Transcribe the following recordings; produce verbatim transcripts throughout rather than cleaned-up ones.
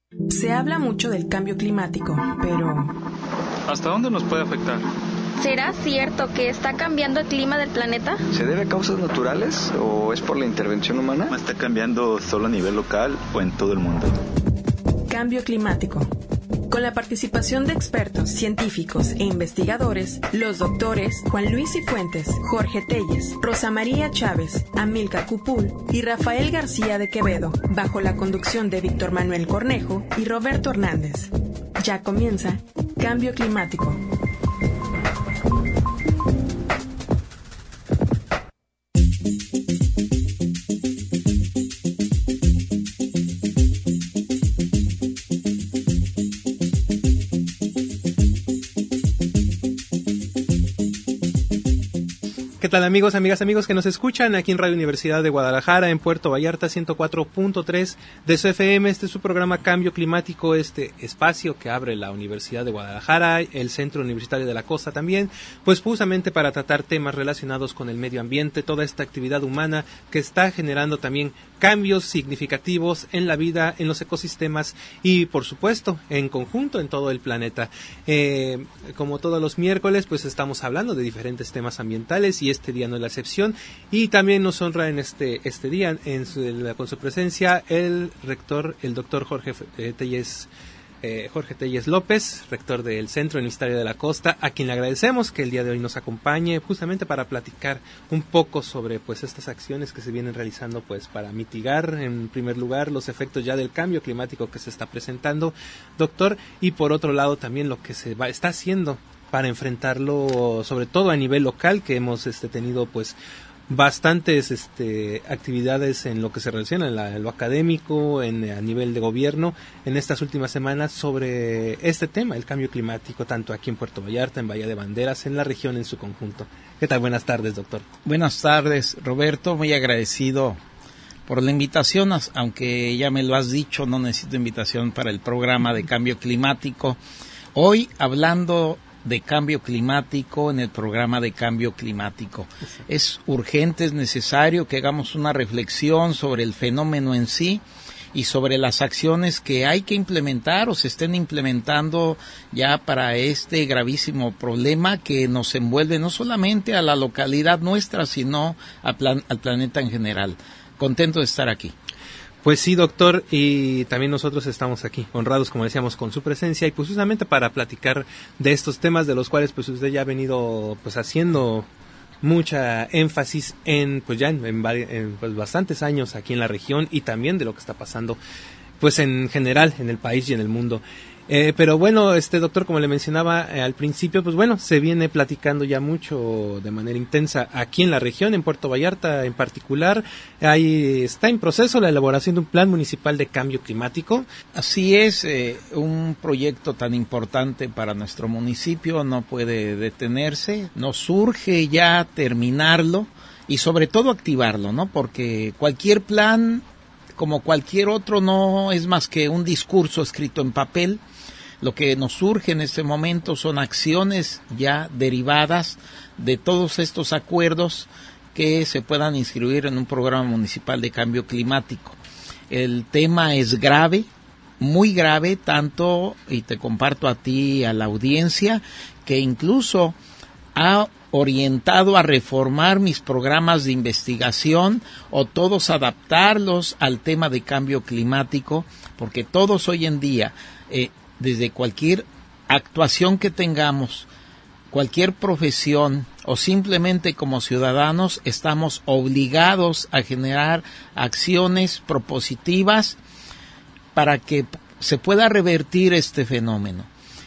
Se habla mucho del cambio climático, pero... ¿hasta dónde nos puede afectar? ¿Será cierto que está cambiando el clima del planeta? ¿Se debe a causas naturales o es por la intervención humana? ¿Está cambiando solo a nivel local o en todo el mundo? Cambio climático. Con la participación de expertos, científicos e investigadores, los doctores Juan Luis Cifuentes, Jorge Telles, Rosa María Chávez, Amílcar Cupul y Rafael García de Quevedo, bajo la conducción de Víctor Manuel Cornejo y Roberto Hernández. Ya comienza Cambio Climático. ¿Qué tal amigos, amigas, amigos que nos escuchan aquí en Radio Universidad de Guadalajara, en Puerto Vallarta, ciento cuatro punto tres de su F M? Este es su programa Cambio Climático, este espacio que abre la Universidad de Guadalajara, el Centro Universitario de la Costa también, pues justamente para tratar temas relacionados con el medio ambiente, toda esta actividad humana que está generando también cambios significativos en la vida, en los ecosistemas y, por supuesto, en conjunto en todo el planeta. Eh, como todos los miércoles, pues estamos hablando de diferentes temas ambientales y este día no es la excepción, y también nos honra en este este día en su, en, con su presencia el rector, el doctor Jorge eh, Telles eh, Jorge Telles López, rector del Centro Universitario de la Costa, a quien le agradecemos que el día de hoy nos acompañe justamente para platicar un poco sobre pues estas acciones que se vienen realizando pues para mitigar en primer lugar los efectos ya del cambio climático que se está presentando, doctor, y por otro lado también lo que se va está haciendo para enfrentarlo, sobre todo a nivel local, que hemos este, tenido pues bastantes este, actividades en lo que se relaciona en, la, en lo académico, en, a nivel de gobierno, en estas últimas semanas sobre este tema, el cambio climático, tanto aquí en Puerto Vallarta, en Bahía de Banderas, en la región en su conjunto. ¿Qué tal? Buenas tardes, doctor. Buenas tardes, Roberto, muy agradecido por la invitación, aunque ya me lo has dicho, no necesito invitación para el programa de cambio climático. Hoy hablando de cambio climático en el programa de cambio climático. Es urgente, es necesario que hagamos una reflexión sobre el fenómeno en sí y sobre las acciones que hay que implementar o se estén implementando ya para este gravísimo problema que nos envuelve no solamente a la localidad nuestra, sino a plan, al planeta en general. Contento de estar aquí. Pues sí, doctor, y también nosotros estamos aquí, honrados, como decíamos, con su presencia y pues justamente para platicar de estos temas de los cuales pues usted ya ha venido pues haciendo mucha énfasis en pues ya en, en, en pues, bastantes años aquí en la región y también de lo que está pasando pues en general en el país y en el mundo. Eh, pero bueno, este doctor, como le mencionaba eh, al principio, pues bueno, se viene platicando ya mucho de manera intensa aquí en la región, en Puerto Vallarta en particular. Ahí está en proceso la elaboración de un plan municipal de cambio climático. Así es, eh, un proyecto tan importante para nuestro municipio no puede detenerse, nos surge ya terminarlo y sobre todo activarlo, ¿no? Porque cualquier plan, como cualquier otro, no es más que un discurso escrito en papel. Lo que nos surge en este momento son acciones ya derivadas de todos estos acuerdos que se puedan inscribir en un programa municipal de cambio climático. El tema es grave, muy grave, tanto, y te comparto a ti y a la audiencia, que incluso ha orientado a reformar mis programas de investigación o todos adaptarlos al tema de cambio climático, porque todos hoy en día, eh, desde cualquier actuación que tengamos, cualquier profesión o simplemente como ciudadanos, estamos obligados a generar acciones propositivas para que se pueda revertir este fenómeno.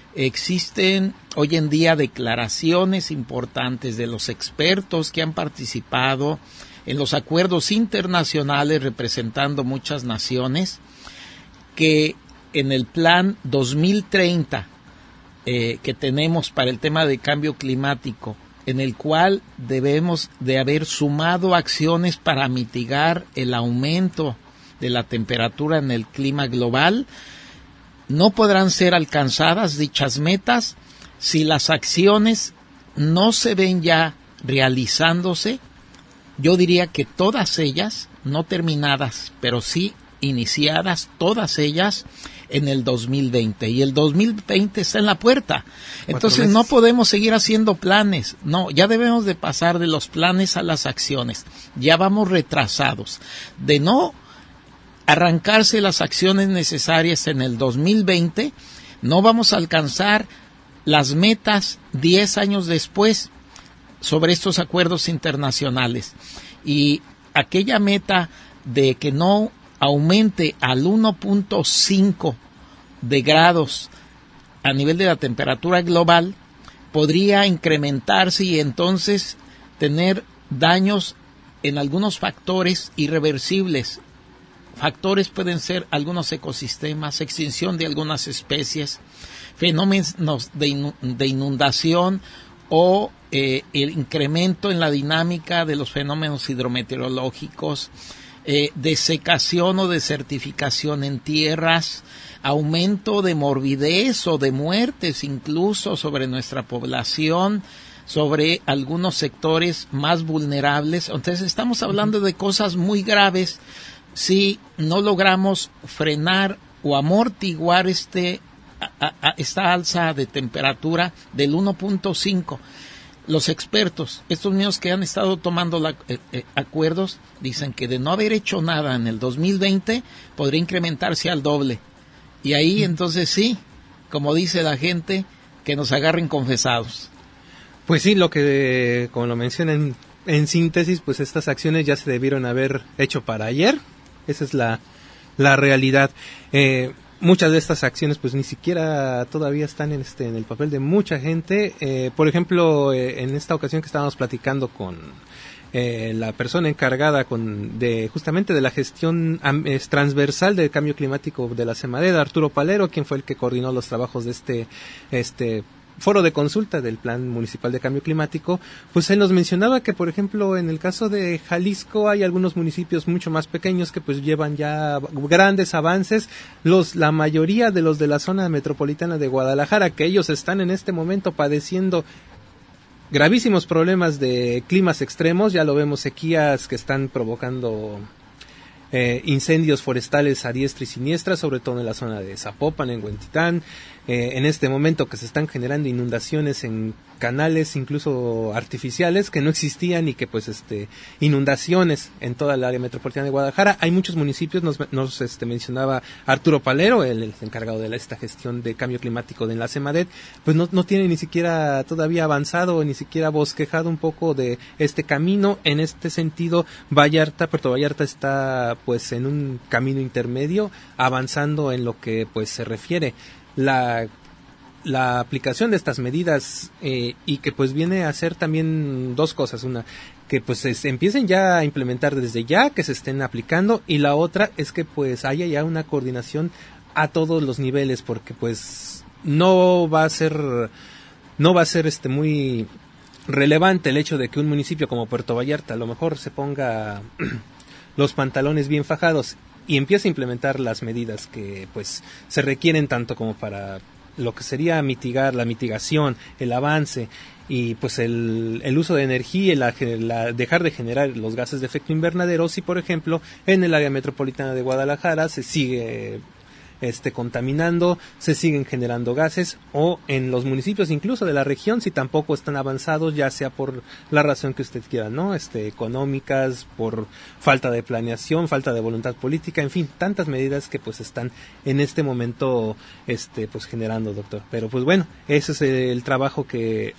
Existen hoy en día declaraciones importantes de los expertos que han participado en los acuerdos internacionales representando muchas naciones, que en el plan dos mil treinta eh, que tenemos para el tema de cambio climático, en el cual debemos de haber sumado acciones para mitigar el aumento de la temperatura en el clima global, no podrán ser alcanzadas dichas metas si las acciones no se ven ya realizándose. Yo diría que todas ellas, no terminadas, pero sí iniciadas, todas ellas, en el dos mil veinte. Y el dos mil veinte está en la puerta. Entonces no podemos seguir haciendo planes. No, ya debemos de pasar de los planes a las acciones. Ya vamos retrasados. De no arrancarse las acciones necesarias en el dos mil veinte, no vamos a alcanzar las metas diez años después sobre estos acuerdos internacionales. Y aquella meta de que no aumente al uno punto cinco de grados a nivel de la temperatura global, podría incrementarse y entonces tener daños en algunos factores irreversibles. Factores pueden ser algunos ecosistemas, extinción de algunas especies, fenómenos de inundación o eh, el incremento en la dinámica de los fenómenos hidrometeorológicos, eh, desecación o desertificación en tierras, aumento de morbidez o de muertes incluso sobre nuestra población, sobre algunos sectores más vulnerables. Entonces estamos hablando de cosas muy graves si no logramos frenar o amortiguar este, a, a, esta alza de temperatura del uno punto cinco. Los expertos, estos mismos que han estado tomando la, eh, eh, acuerdos, dicen que de no haber hecho nada en el dos mil veinte, podría incrementarse al doble. Y ahí entonces sí, como dice la gente, que nos agarren confesados. Pues sí, lo que, como lo mencionan en síntesis, pues estas acciones ya se debieron haber hecho para ayer. Esa es la, la realidad. Eh, muchas de estas acciones pues ni siquiera todavía están en este en el papel de mucha gente. Eh, por ejemplo, eh, en esta ocasión que estábamos platicando con eh, la persona encargada con de justamente de la gestión am, es, transversal del cambio climático de la CEMADET, Arturo Palero, quien fue el que coordinó los trabajos de este este foro de consulta del Plan Municipal de Cambio Climático, pues él nos mencionaba que, por ejemplo, en el caso de Jalisco hay algunos municipios mucho más pequeños que pues llevan ya grandes avances. Los la mayoría de los de la zona metropolitana de Guadalajara, que ellos están en este momento padeciendo gravísimos problemas de climas extremos, ya lo vemos, sequías que están provocando eh, incendios forestales a diestra y siniestra, sobre todo en la zona de Zapopan, en Huentitán. Eh, en este momento que se están generando inundaciones en canales incluso artificiales que no existían y que pues este inundaciones en toda el área metropolitana de Guadalajara. Hay muchos municipios, nos, nos este, mencionaba Arturo Palero, el, el encargado de la, esta gestión de cambio climático de la CEMADET, pues no, no tiene ni siquiera todavía avanzado, ni siquiera bosquejado un poco de este camino. En este sentido, Vallarta, Puerto Vallarta está pues en un camino intermedio, avanzando en lo que pues se refiere la la aplicación de estas medidas eh, y que pues viene a hacer también dos cosas. Una, que pues se empiecen ya a implementar desde ya, que se estén aplicando, y la otra es que pues haya ya una coordinación a todos los niveles, porque pues no va a ser no va a ser este muy relevante el hecho de que un municipio como Puerto Vallarta a lo mejor se ponga los pantalones bien fajados y empieza a implementar las medidas que pues se requieren tanto como para lo que sería mitigar, la mitigación, el avance y pues el, el uso de energía y la, la, dejar de generar los gases de efecto invernadero. Si por ejemplo en el área metropolitana de Guadalajara se sigue este contaminando, se siguen generando gases, o en los municipios incluso de la región, si tampoco están avanzados, ya sea por la razón que usted quiera, ¿no? Este, económicas, por falta de planeación, falta de voluntad política, en fin, tantas medidas que pues están en este momento este pues generando, doctor. Pero pues bueno, ese es el trabajo que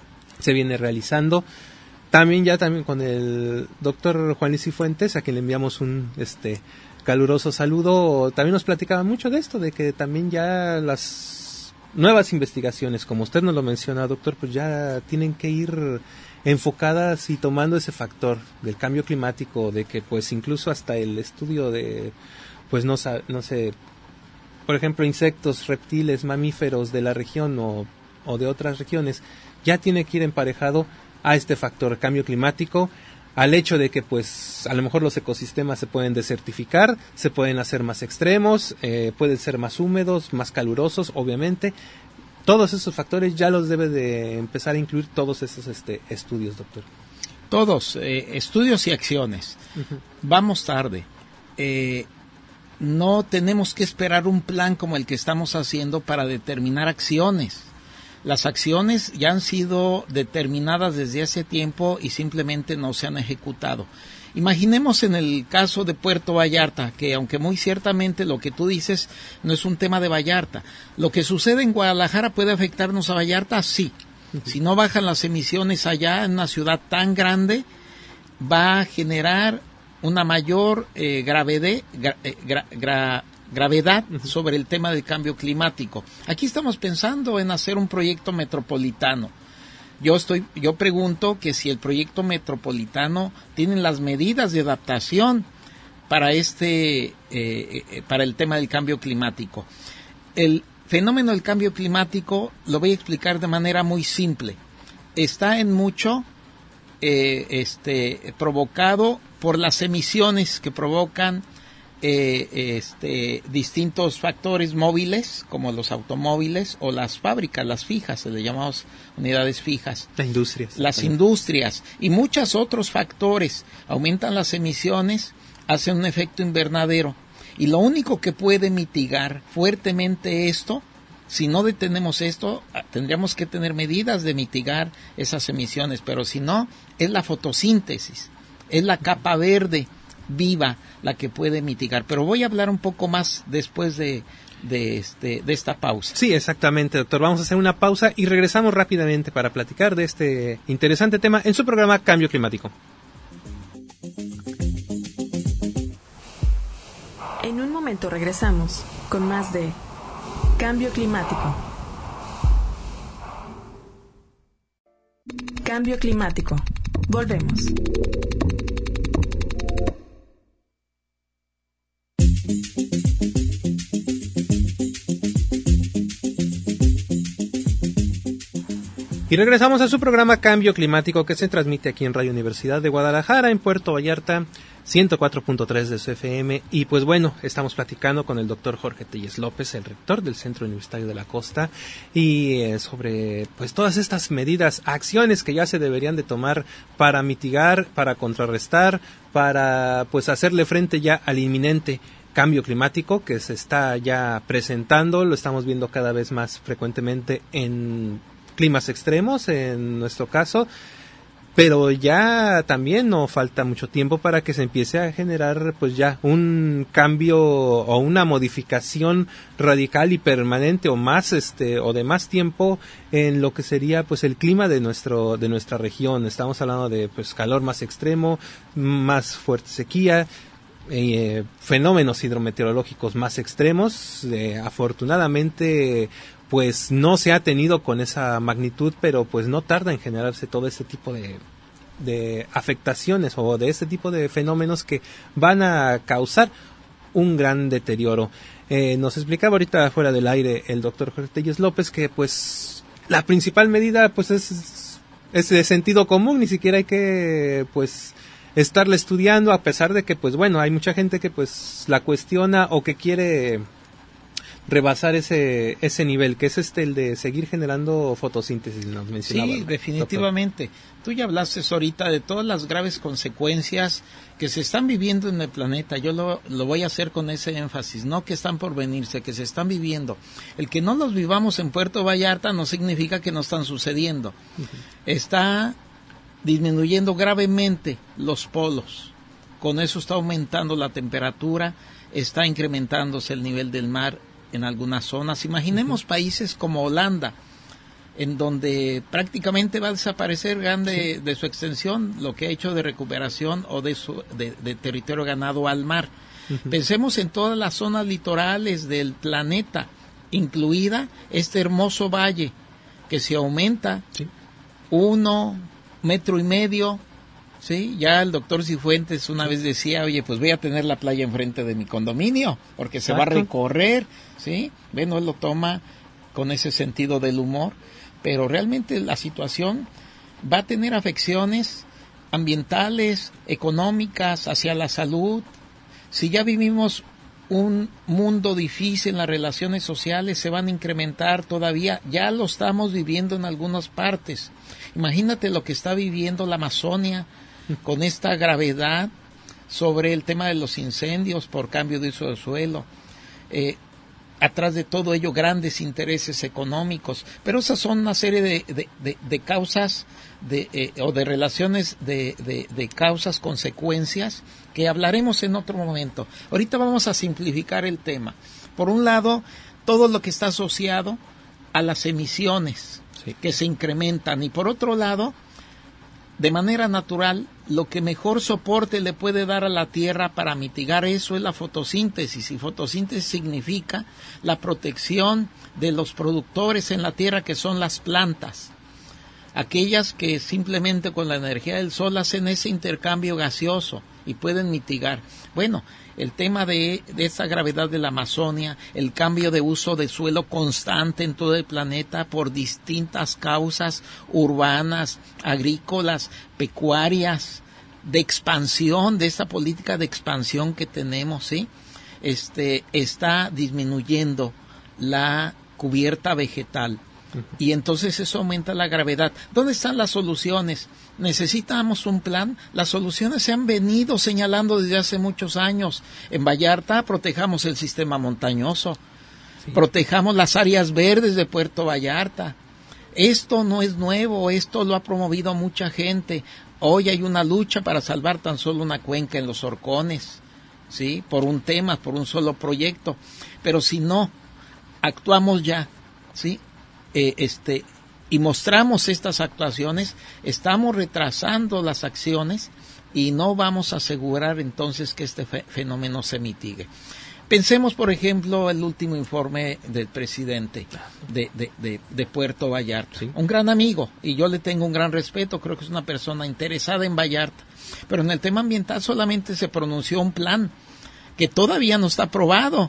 se viene realizando. También ya también con el doctor Juan Luis Cifuentes, a quien le enviamos un este caluroso saludo, también nos platicaba mucho de esto, de que también ya las nuevas investigaciones, como usted nos lo menciona, doctor, pues ya tienen que ir enfocadas y tomando ese factor del cambio climático, de que pues incluso hasta el estudio de, pues no, no sé, por ejemplo, insectos, reptiles, mamíferos de la región o, o de otras regiones, ya tiene que ir emparejado a este factor cambio climático, al hecho de que pues a lo mejor los ecosistemas se pueden desertificar, se pueden hacer más extremos, eh, pueden ser más húmedos, más calurosos, obviamente. Todos esos factores ya los debe de empezar a incluir todos esos este, estudios, doctor. Todos, eh, estudios y acciones. Uh-huh. Vamos tarde. Eh, no tenemos que esperar un plan como el que estamos haciendo para determinar acciones. Las acciones ya han sido determinadas desde hace tiempo y simplemente no se han ejecutado. Imaginemos en el caso de Puerto Vallarta, que aunque muy ciertamente lo que tú dices no es un tema de Vallarta, lo que sucede en Guadalajara puede afectarnos a Vallarta, sí. Si no bajan las emisiones allá en una ciudad tan grande, va a generar una mayor eh, gravedad, gra, gra, gra, gravedad sobre el tema del cambio climático. Aquí estamos pensando en hacer un proyecto metropolitano. Yo estoy, yo pregunto que si el proyecto metropolitano tiene las medidas de adaptación para este, eh, eh, para el tema del cambio climático. El fenómeno del cambio climático lo voy a explicar de manera muy simple. Está en mucho eh, este, provocado por las emisiones que provocan eh, este, distintos factores móviles, como los automóviles o las fábricas, las fijas, se le llamamos unidades fijas. Las industrias. Las también. industrias y muchos otros factores aumentan las emisiones, hacen un efecto invernadero. Y lo único que puede mitigar fuertemente esto, si no detenemos esto, tendríamos que tener medidas de mitigar esas emisiones, pero si no, es la fotosíntesis, es la capa verde viva la que puede mitigar. Pero voy a hablar un poco más después de, de, este, de esta pausa. Sí, exactamente, doctor. Vamos a hacer una pausa y regresamos rápidamente para platicar de este interesante tema en su programa Cambio Climático. En un momento regresamos con más de Cambio Climático. Cambio Climático. Volvemos. Y regresamos a su programa Cambio Climático, que se transmite aquí en Radio Universidad de Guadalajara, en Puerto Vallarta, ciento cuatro punto tres de su F M. Y pues bueno, estamos platicando con el doctor Jorge Telles López, el rector del Centro Universitario de la Costa, y eh, sobre pues todas estas medidas, acciones que ya se deberían de tomar para mitigar, para contrarrestar, para pues hacerle frente ya al inminente cambio climático que se está ya presentando. Lo estamos viendo cada vez más frecuentemente en climas extremos, en nuestro caso, pero ya también no falta mucho tiempo para que se empiece a generar pues ya un cambio o una modificación radical y permanente o más este o de más tiempo en lo que sería pues el clima de nuestro de nuestra región. Estamos hablando de pues calor más extremo, más fuerte sequía, eh, fenómenos hidrometeorológicos más extremos. Eh, afortunadamente pues no se ha tenido con esa magnitud, pero pues no tarda en generarse todo este tipo de, de afectaciones o de este tipo de fenómenos que van a causar un gran deterioro. Eh, nos explicaba ahorita fuera del aire el doctor Jorge Telles López que pues la principal medida pues es, es de sentido común, ni siquiera hay que pues estarla estudiando, a pesar de que pues bueno, hay mucha gente que pues la cuestiona o que quiere rebasar ese ese nivel, que es este el de seguir generando fotosíntesis, nos mencionaba. Sí, definitivamente. Doctor. Tú ya hablaste ahorita de todas las graves consecuencias que se están viviendo en el planeta. Yo lo, lo voy a hacer con ese énfasis, no que están por venirse, que se están viviendo. El que no los vivamos en Puerto Vallarta no significa que no están sucediendo. Uh-huh. Está disminuyendo gravemente los polos. Con eso está aumentando la temperatura, está incrementándose el nivel del mar en algunas zonas. Imaginemos uh-huh. países como Holanda, en donde prácticamente va a desaparecer grande sí. de su extensión lo que ha hecho de recuperación o de, su, de, de territorio ganado al mar. Uh-huh. Pensemos en todas las zonas litorales del planeta, incluida este hermoso valle, que se aumenta sí. uno, metro y medio. Sí, ya el doctor Cifuentes una vez decía, oye, pues voy a tener la playa enfrente de mi condominio, porque se Exacto. va a recorrer, ¿sí? Bueno, él lo toma con ese sentido del humor, pero realmente la situación va a tener afecciones ambientales, económicas, hacia la salud. Si ya vivimos un mundo difícil, las relaciones sociales se van a incrementar todavía, ya lo estamos viviendo en algunas partes. Imagínate lo que está viviendo la Amazonia, con esta gravedad, sobre el tema de los incendios por cambio de uso de suelo. Eh, atrás de todo ello, grandes intereses económicos, pero esas son una serie de, de, de, de causas de, eh, o de relaciones de, de, de causas, consecuencias, que hablaremos en otro momento. Ahorita vamos a simplificar el tema. Por un lado, todo lo que está asociado a las emisiones, sí, que se incrementan, y por otro lado, de manera natural, lo que mejor soporte le puede dar a la tierra para mitigar eso es la fotosíntesis, y fotosíntesis significa la protección de los productores en la tierra, que son las plantas, aquellas que simplemente con la energía del sol hacen ese intercambio gaseoso y pueden mitigar. Bueno, el tema de, de esa gravedad de la Amazonia, el cambio de uso de suelo constante en todo el planeta por distintas causas urbanas, agrícolas, pecuarias, de expansión, de esta política de expansión que tenemos, ¿sí? Este, está disminuyendo la cubierta vegetal. Y entonces eso aumenta la gravedad. ¿Dónde están las soluciones? Necesitamos un plan. Las soluciones se han venido señalando desde hace muchos años. En Vallarta protejamos el sistema montañoso, sí, protejamos las áreas verdes de Puerto Vallarta. Esto no es nuevo, esto lo ha promovido mucha gente. Hoy hay una lucha para salvar tan solo una cuenca en los Horcones, ¿sí? Por un tema, por un solo proyecto. Pero si no actuamos ya, ¿sí? Eh, este, y mostramos estas actuaciones, estamos retrasando las acciones y no vamos a asegurar entonces que este fe- fenómeno se mitigue. Pensemos, por ejemplo, el último informe del presidente de, de, de, de Puerto Vallarta, ¿sí? Un gran amigo, y yo le tengo un gran respeto, creo que es una persona interesada en Vallarta, pero en el tema ambiental solamente se pronunció un plan que todavía no está aprobado.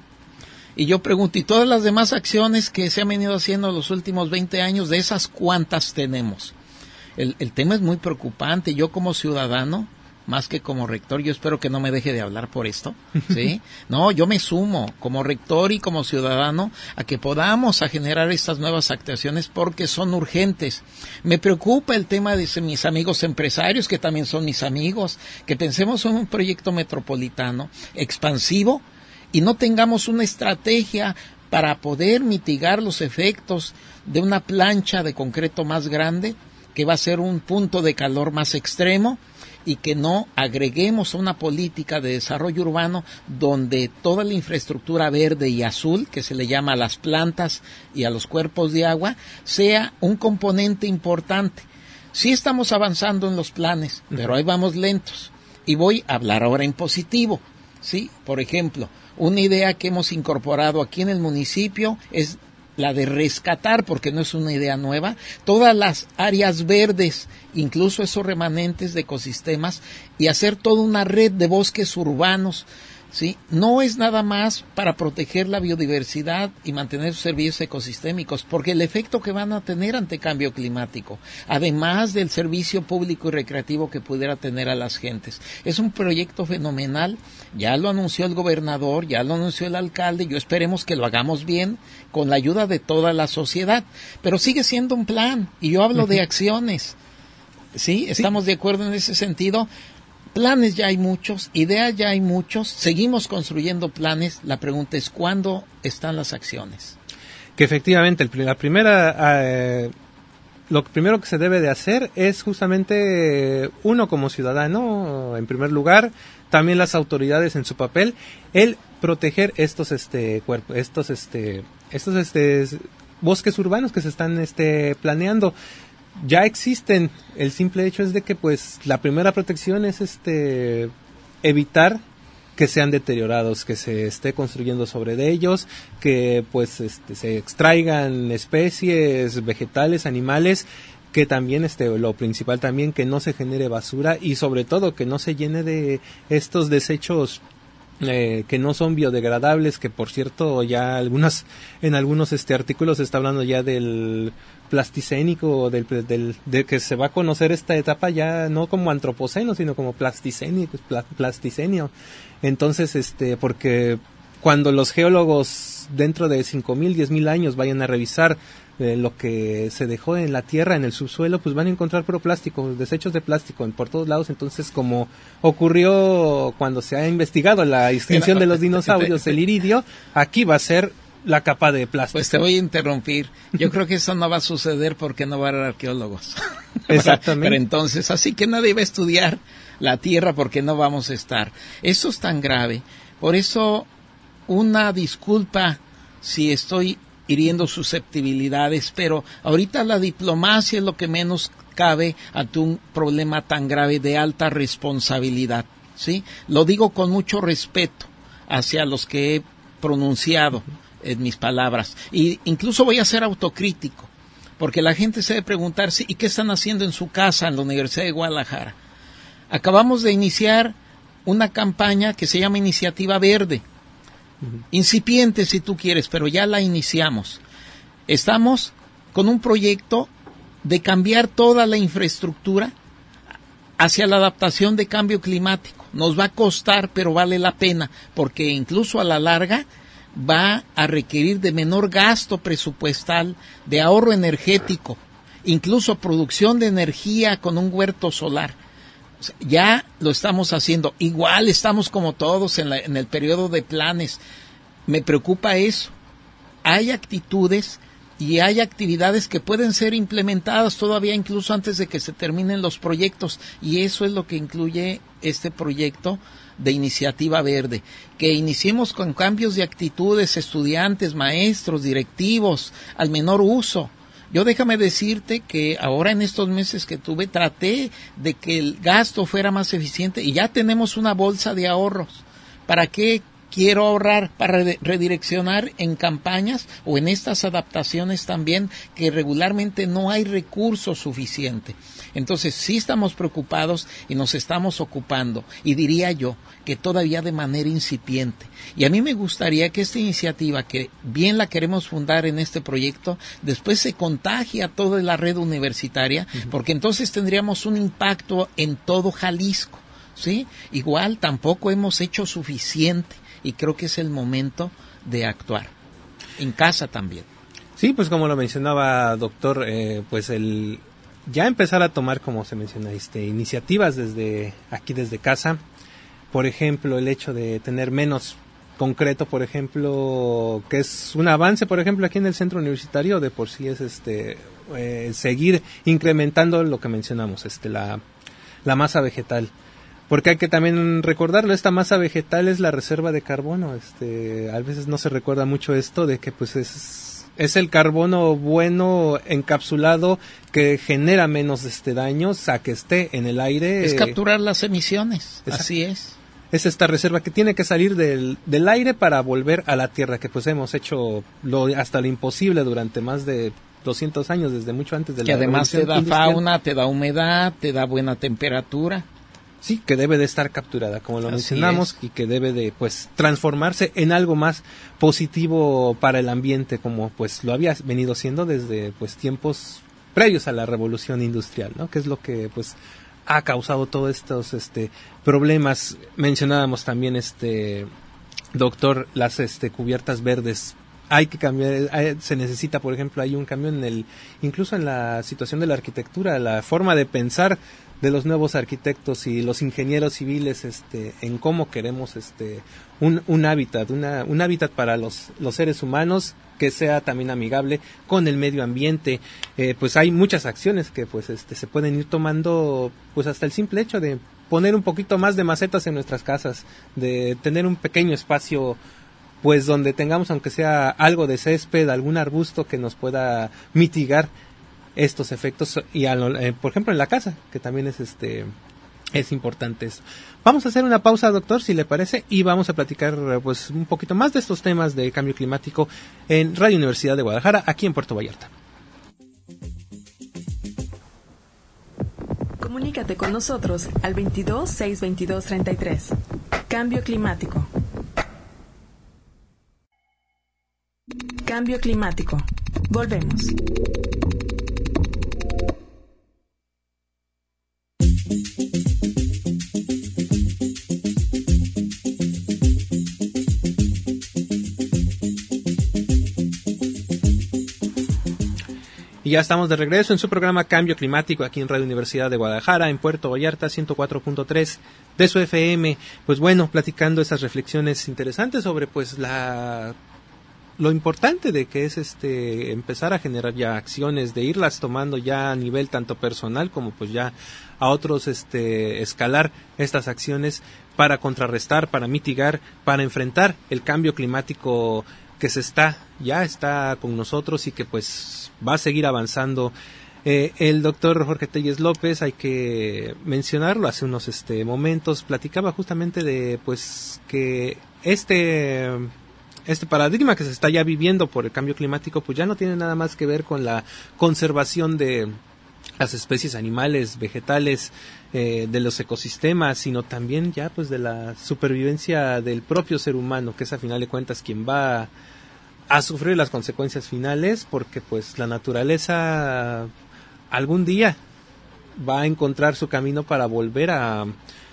Y yo pregunto, ¿y todas las demás acciones que se han venido haciendo los últimos veinte años, de esas cuántas tenemos? El, el tema es muy preocupante. Yo como ciudadano, más que como rector, yo espero que no me deje de hablar por esto, ¿sí? No, yo me sumo como rector y como ciudadano a que podamos a generar estas nuevas actuaciones porque son urgentes. Me preocupa el tema de mis amigos empresarios, que también son mis amigos, que pensemos en un proyecto metropolitano expansivo, y no tengamos una estrategia para poder mitigar los efectos de una plancha de concreto más grande, que va a ser un punto de calor más extremo, y que no agreguemos a una política de desarrollo urbano donde toda la infraestructura verde y azul, que se le llama a las plantas y a los cuerpos de agua, sea un componente importante. Sí estamos avanzando en los planes, pero ahí vamos lentos. Y voy a hablar ahora en positivo, ¿sí? Por ejemplo, una idea que hemos incorporado aquí en el municipio es la de rescatar, porque no es una idea nueva, todas las áreas verdes, incluso esos remanentes de ecosistemas, y hacer toda una red de bosques urbanos, ¿sí? No es nada más para proteger la biodiversidad y mantener sus servicios ecosistémicos, porque el efecto que van a tener ante cambio climático, además del servicio público y recreativo que pudiera tener a las gentes, es un proyecto fenomenal. Ya lo anunció el gobernador, ya lo anunció el alcalde, yo esperemos que lo hagamos bien, con la ayuda de toda la sociedad, pero sigue siendo un plan, y yo hablo uh-huh. de acciones, ¿sí? Estamos sí. de acuerdo en ese sentido. Planes ya hay muchos, ideas ya hay muchos, seguimos construyendo planes, la pregunta es ¿cuándo están las acciones? Que efectivamente, el, la primera, eh, lo primero que se debe de hacer es justamente uno como ciudadano, en primer lugar, también las autoridades en su papel, el proteger estos este cuerpos, estos este, estos este bosques urbanos que se están este planeando. Ya existen, el simple hecho es de que pues la primera protección es este evitar que sean deteriorados, que se esté construyendo sobre de ellos, que pues este se extraigan especies vegetales, animales, que también este lo principal también que no se genere basura y sobre todo que no se llene de estos desechos Eh, que no son biodegradables, que por cierto ya algunas en algunos este artículos se está hablando ya del plasticénico, del, del de que se va a conocer esta etapa ya no como antropoceno sino como plasticénico, pla, plasticenio. Entonces este porque cuando los geólogos dentro de cinco mil, diez mil años vayan a revisar eh, lo que se dejó en la tierra, en el subsuelo, pues van a encontrar puro plástico, desechos de plástico en, por todos lados. Entonces, como ocurrió cuando se ha investigado la extinción de los dinosaurios, el iridio, aquí va a ser la capa de plástico. Pues te voy a interrumpir. Yo creo que eso no va a suceder porque no va a haber arqueólogos. Exactamente. Pero entonces, así que nadie va a estudiar la tierra porque no vamos a estar. Eso es tan grave. Por eso, una disculpa si estoy hiriendo susceptibilidades, pero ahorita la diplomacia es lo que menos cabe ante un problema tan grave de alta responsabilidad, ¿sí? Lo digo con mucho respeto hacia los que he pronunciado en mis palabras, y incluso voy a ser autocrítico, porque la gente se debe preguntarse, ¿y qué están haciendo en su casa en la Universidad de Guadalajara? Acabamos de iniciar una campaña que se llama Iniciativa Verde, uh-huh. incipiente si tú quieres, pero ya la iniciamos. Estamos con un proyecto de cambiar toda la infraestructura hacia la adaptación de cambio climático. Nos va a costar, pero vale la pena, porque incluso a la larga va a requerir de menor gasto presupuestal, de ahorro energético, incluso producción de energía con un huerto solar. O sea, ya lo estamos haciendo. Igual estamos como todos en, la, en el periodo de planes. Me preocupa eso. Hay actitudes y hay actividades que pueden ser implementadas todavía incluso antes de que se terminen los proyectos, y eso es lo que incluye este proyecto de Iniciativa Verde, que iniciemos con cambios de actitudes, estudiantes, maestros, directivos, al menor uso. Yo déjame decirte que ahora en estos meses que tuve traté de que el gasto fuera más eficiente, y ya tenemos una bolsa de ahorros. ¿Para qué quiero ahorrar? Para redireccionar en campañas o en estas adaptaciones también, que regularmente no hay recursos suficiente. Entonces sí estamos preocupados y nos estamos ocupando, y diría yo que todavía de manera incipiente. Y a mí me gustaría que esta iniciativa, que bien la queremos fundar en este proyecto, después se contagie a toda la red universitaria, uh-huh. porque entonces tendríamos un impacto en todo Jalisco, ¿sí? Igual tampoco hemos hecho suficiente, y creo que es el momento de actuar. En casa también. Sí, pues como lo mencionaba, doctor, eh, pues el ya empezar a tomar, como se menciona, este, iniciativas desde aquí, desde casa. Por ejemplo, el hecho de tener menos concreto, por ejemplo, que es un avance, por ejemplo, aquí en el centro universitario, de por sí es este eh, seguir incrementando lo que mencionamos, este la, la masa vegetal. Porque hay que también recordarlo, esta masa vegetal es la reserva de carbono. Este, a veces no se recuerda mucho esto de que pues es es el carbono bueno encapsulado que genera menos este daños a que esté en el aire. Es capturar las emisiones, Exacto. Así es. Es esta reserva que tiene que salir del, del aire para volver a la tierra, que pues hemos hecho lo, hasta lo imposible durante más de doscientos años, desde mucho antes de la revolución industrial. Que además te da fauna, te da humedad, te da buena temperatura. Sí, que debe de estar capturada, como lo Así mencionamos, es. Y que debe de, pues, transformarse en algo más positivo para el ambiente, como, pues, lo había venido siendo desde, pues, tiempos previos a la revolución industrial, ¿no? Que es lo que, pues, ha causado todos estos, este, problemas. Mencionábamos también, este, doctor, las, este, cubiertas verdes. Hay que cambiar, hay, se necesita, por ejemplo, hay un cambio en el, incluso en la situación de la arquitectura, la forma de pensar de los nuevos arquitectos y los ingenieros civiles, este, en cómo queremos, este, un, un hábitat, una, un hábitat para los, los seres humanos que sea también amigable con el medio ambiente. Eh, pues hay muchas acciones que, pues, este, se pueden ir tomando, pues, hasta el simple hecho de poner un poquito más de macetas en nuestras casas, de tener un pequeño espacio, pues, donde tengamos, aunque sea algo de césped, algún arbusto que nos pueda mitigar estos efectos, y a lo, eh, por ejemplo en la casa, que también es este es importante eso. Vamos a hacer una pausa, doctor, si le parece, y vamos a platicar pues un poquito más de estos temas de cambio climático en Radio Universidad de Guadalajara, aquí en Puerto Vallarta. Comunícate con nosotros al veintidós, seiscientos veintidós, treinta y tres. Cambio climático. Cambio climático. Volvemos. Y ya estamos de regreso en su programa Cambio Climático aquí en Radio Universidad de Guadalajara, en Puerto Vallarta, ciento cuatro punto tres de su F M. Pues bueno, platicando estas reflexiones interesantes sobre pues la lo importante de que es este empezar a generar ya acciones, de irlas tomando ya a nivel tanto personal como pues ya a otros este escalar estas acciones para contrarrestar, para mitigar, para enfrentar el cambio climático que se está, ya está con nosotros y que pues va a seguir avanzando. Eh, el doctor Jorge Telles López, hay que mencionarlo, hace unos este momentos platicaba justamente de pues que este este paradigma que se está ya viviendo por el cambio climático pues ya no tiene nada más que ver con la conservación de las especies animales, vegetales, eh, de los ecosistemas, sino también ya pues de la supervivencia del propio ser humano, que es a final de cuentas quien va a, a sufrir las consecuencias finales, porque pues la naturaleza algún día va a encontrar su camino para volver a,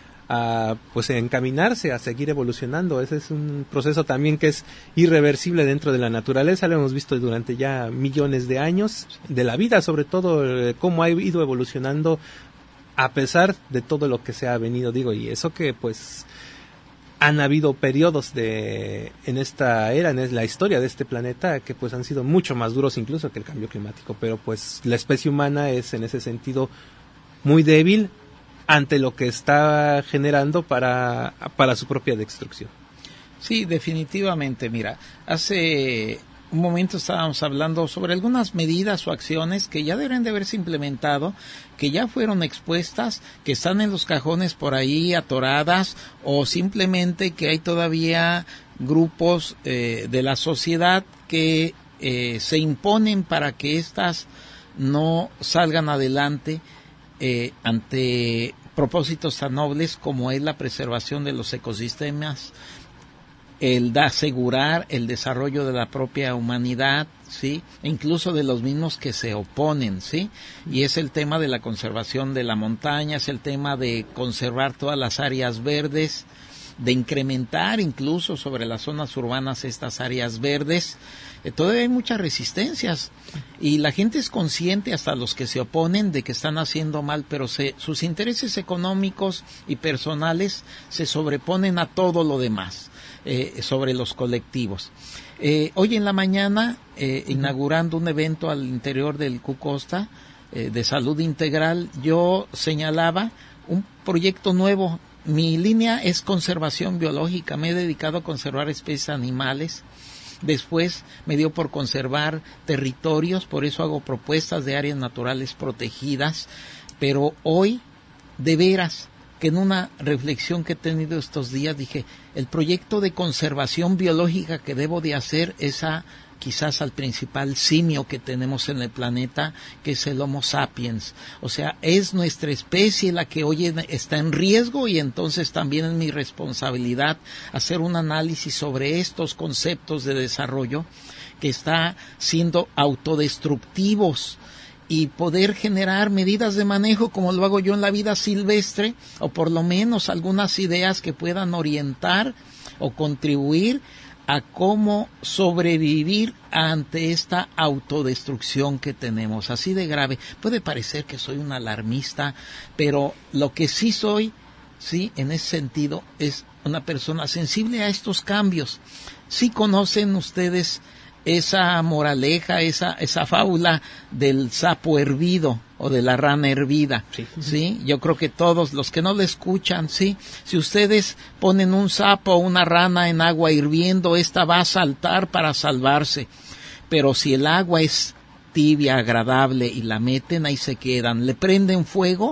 a pues encaminarse, a seguir evolucionando. Ese es un proceso también que es irreversible dentro de la naturaleza, lo hemos visto durante ya millones de años de la vida, sobre todo eh, cómo ha ido evolucionando a pesar de todo lo que se ha venido, digo, y eso que pues han habido periodos de en esta era, en la historia de este planeta, que pues han sido mucho más duros incluso que el cambio climático, pero pues la especie humana es en ese sentido muy débil ante lo que está generando para, para su propia destrucción. Sí, definitivamente. Mira, hace un momento estábamos hablando sobre algunas medidas o acciones que ya deben de haberse implementado, que ya fueron expuestas, que están en los cajones por ahí atoradas, o simplemente que hay todavía grupos eh, de la sociedad que eh, se imponen para que éstas no salgan adelante eh, ante propósitos tan nobles como es la preservación de los ecosistemas, el de asegurar el desarrollo de la propia humanidad, ¿sí? E incluso de los mismos que se oponen, ¿sí? Y es el tema de la conservación de la montaña, es el tema de conservar todas las áreas verdes, de incrementar incluso sobre las zonas urbanas estas áreas verdes. Eh, todavía hay muchas resistencias y la gente es consciente, hasta los que se oponen, de que están haciendo mal, pero se, sus intereses económicos y personales se sobreponen a todo lo demás. Eh, sobre los colectivos. Eh, hoy en la mañana, eh, inaugurando un evento al interior del Cucosta eh, de salud integral, yo señalaba un proyecto nuevo. Mi línea es conservación biológica, me he dedicado a conservar especies animales. Después me dio por conservar territorios, por eso hago propuestas de áreas naturales protegidas, pero hoy, de veras, que en una reflexión que he tenido estos días dije, el proyecto de conservación biológica que debo de hacer es a, quizás al principal simio que tenemos en el planeta, que es el Homo sapiens. O sea, es nuestra especie la que hoy está en riesgo, y entonces también es mi responsabilidad hacer un análisis sobre estos conceptos de desarrollo que está siendo autodestructivos, y poder generar medidas de manejo como lo hago yo en la vida silvestre, o por lo menos algunas ideas que puedan orientar o contribuir a cómo sobrevivir ante esta autodestrucción que tenemos, así de grave. Puede parecer que soy un alarmista, pero lo que sí soy, sí, en ese sentido, es una persona sensible a estos cambios. Sí conocen ustedes esa moraleja, esa esa fábula del sapo hervido o de la rana hervida, sí. ¿Sí? Yo creo que todos los que no le escuchan, sí, si ustedes ponen un sapo o una rana en agua hirviendo, esta va a saltar para salvarse, pero si el agua es tibia, agradable y la meten, ahí se quedan, le prenden fuego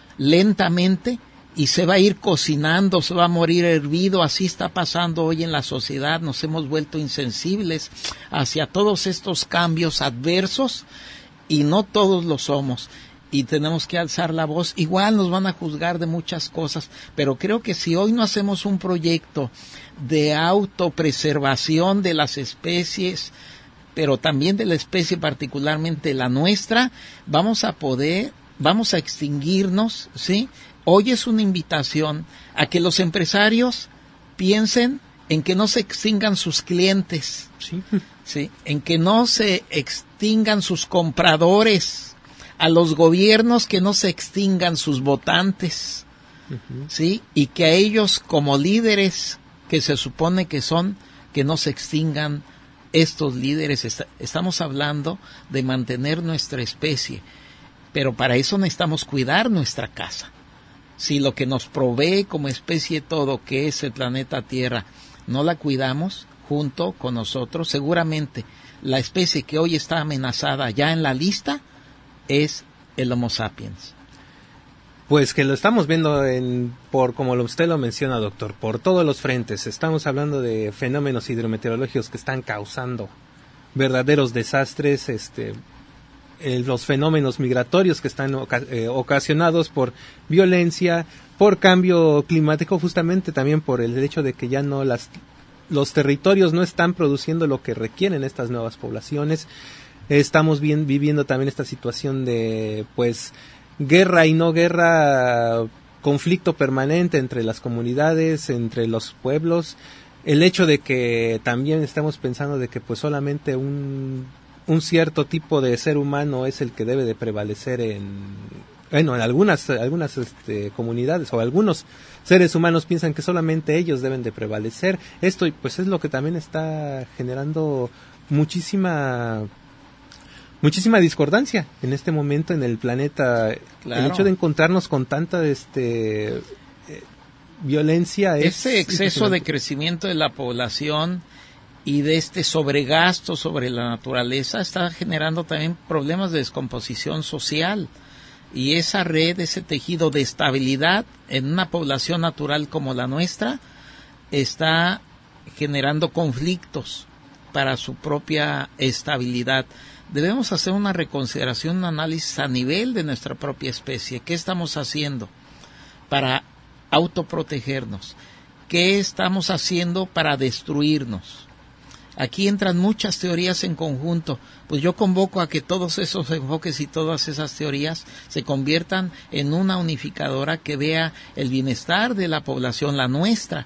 lentamente y se va a ir cocinando, se va a morir hervido. Así está pasando hoy en la sociedad. Nos hemos vuelto insensibles hacia todos estos cambios adversos, y no todos lo somos, y tenemos que alzar la voz. Igual nos van a juzgar de muchas cosas, pero creo que si hoy no hacemos un proyecto de autopreservación de las especies, pero también de la especie particularmente la nuestra, vamos a poder, vamos a extinguirnos, ¿sí? Hoy es una invitación a que los empresarios piensen en que no se extingan sus clientes, Sí. ¿sí? En que no se extingan sus compradores, a los gobiernos que no se extingan sus votantes, uh-huh. ¿sí? Y que a ellos como líderes que se supone que son, que no se extingan estos líderes. Est- estamos hablando de mantener nuestra especie, pero para eso necesitamos cuidar nuestra casa. Si lo que nos provee como especie todo, que es el planeta Tierra, no la cuidamos junto con nosotros, seguramente la especie que hoy está amenazada ya en la lista es el Homo sapiens. Pues que lo estamos viendo en, por como usted lo menciona, doctor, por todos los frentes. Estamos hablando de fenómenos hidrometeorológicos que están causando verdaderos desastres, este, eh, los fenómenos migratorios que están oca- eh, ocasionados por violencia, por cambio climático, justamente también por el hecho de que ya no las los territorios no están produciendo lo que requieren estas nuevas poblaciones. Estamos bien viviendo también esta situación de, pues, guerra y no guerra, conflicto permanente entre las comunidades, entre los pueblos. El hecho de que también estamos pensando de que pues solamente un, un cierto tipo de ser humano es el que debe de prevalecer en, bueno, en algunas, algunas este, comunidades o algunos seres humanos piensan que solamente ellos deben de prevalecer. Esto pues es lo que también está generando muchísima muchísima discordancia en este momento en el planeta. Claro. El hecho de encontrarnos con tanta este eh, violencia es ese exceso de crecimiento de la población y de este sobregasto sobre la naturaleza está generando también problemas de descomposición social, y esa red, ese tejido de estabilidad en una población natural como la nuestra está generando conflictos para su propia estabilidad. Debemos hacer una reconsideración, un análisis a nivel de nuestra propia especie. ¿Qué estamos haciendo para autoprotegernos? ¿Qué estamos haciendo para destruirnos? Aquí entran muchas teorías en conjunto. Pues yo convoco a que todos esos enfoques y todas esas teorías se conviertan en una unificadora que vea el bienestar de la población, la nuestra.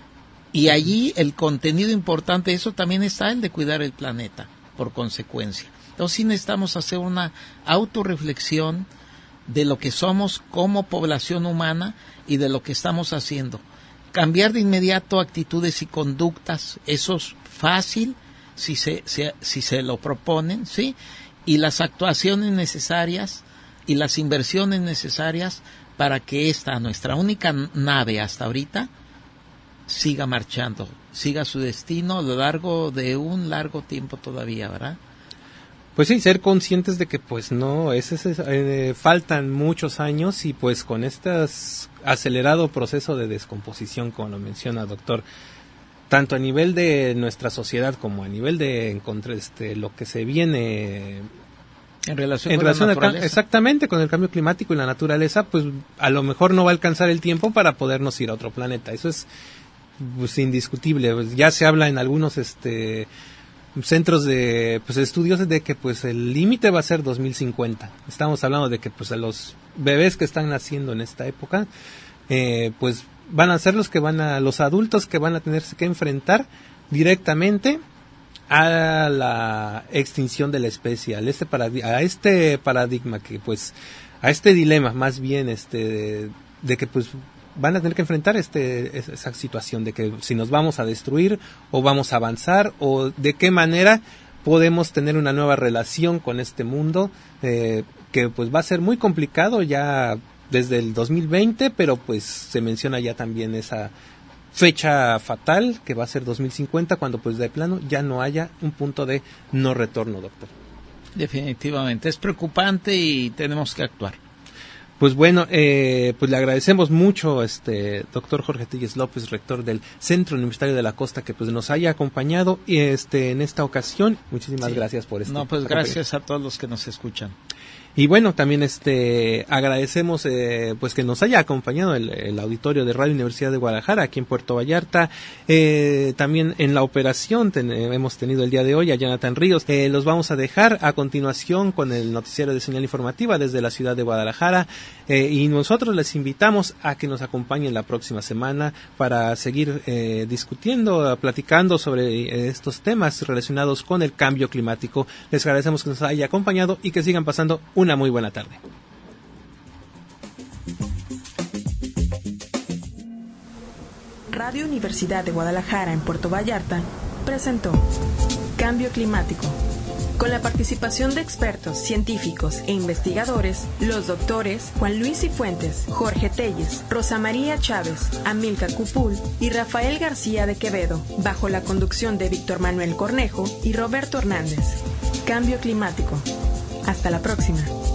Y allí el contenido importante de eso también está el de cuidar el planeta, por consecuencia. Entonces sí necesitamos hacer una autorreflexión de lo que somos como población humana y de lo que estamos haciendo. Cambiar de inmediato actitudes y conductas, eso es fácil si se, se, si se lo proponen, ¿sí? Y las actuaciones necesarias y las inversiones necesarias para que esta, nuestra única nave hasta ahorita, siga marchando, siga su destino a lo largo de un largo tiempo todavía, ¿verdad? Pues sí, ser conscientes de que pues no, es, es, es, eh, faltan muchos años y pues con este acelerado proceso de descomposición, como lo menciona doctor, tanto a nivel de nuestra sociedad como a nivel de encontrar este, lo que se viene en relación, en con relación la al, naturaleza. exactamente con el cambio climático y la naturaleza, pues a lo mejor no va a alcanzar el tiempo para podernos ir a otro planeta. Eso es pues indiscutible. Pues, ya se habla en algunos este centros de pues estudios de que pues el límite va a ser dos mil cincuenta. Estamos hablando de que pues a los bebés que están naciendo en esta época eh, pues van a ser los que van a los adultos que van a tenerse que enfrentar directamente a la extinción de la especie, a este paradi- a este paradigma que pues a este dilema más bien este de, de que pues van a tener que enfrentar este esa situación de que si nos vamos a destruir o vamos a avanzar o de qué manera podemos tener una nueva relación con este mundo eh, que pues va a ser muy complicado ya desde el dos mil veinte, pero pues se menciona ya también esa fecha fatal que va a ser dos mil cincuenta cuando pues de plano ya no haya un punto de no retorno, doctor. Definitivamente, es preocupante y tenemos que actuar. Pues bueno, eh, pues le agradecemos mucho, este doctor Jorge Telles López, rector del Centro Universitario de la Costa, que pues nos haya acompañado y este en esta ocasión. Muchísimas sí. gracias por esto. No, pues gracias a todos los que nos escuchan. Y bueno, también este agradecemos eh, pues que nos haya acompañado el, el auditorio de Radio Universidad de Guadalajara aquí en Puerto Vallarta. Eh, también en la operación ten, eh, hemos tenido el día de hoy a Jonathan Ríos. Eh, los vamos a dejar a continuación con el noticiero de señal informativa desde la ciudad de Guadalajara. Eh, y nosotros les invitamos a que nos acompañen la próxima semana para seguir eh, discutiendo, platicando sobre eh, estos temas relacionados con el cambio climático. Les agradecemos que nos haya acompañado y que sigan pasando una muy buena tarde. Radio Universidad de Guadalajara en Puerto Vallarta presentó Cambio Climático, con la participación de expertos, científicos e investigadores, los doctores Juan Luis Cifuentes, Jorge Telles, Rosa María Chávez, Amílcar Cupul y Rafael García de Quevedo, bajo la conducción de Víctor Manuel Cornejo y Roberto Hernández. Cambio Climático. Hasta la próxima.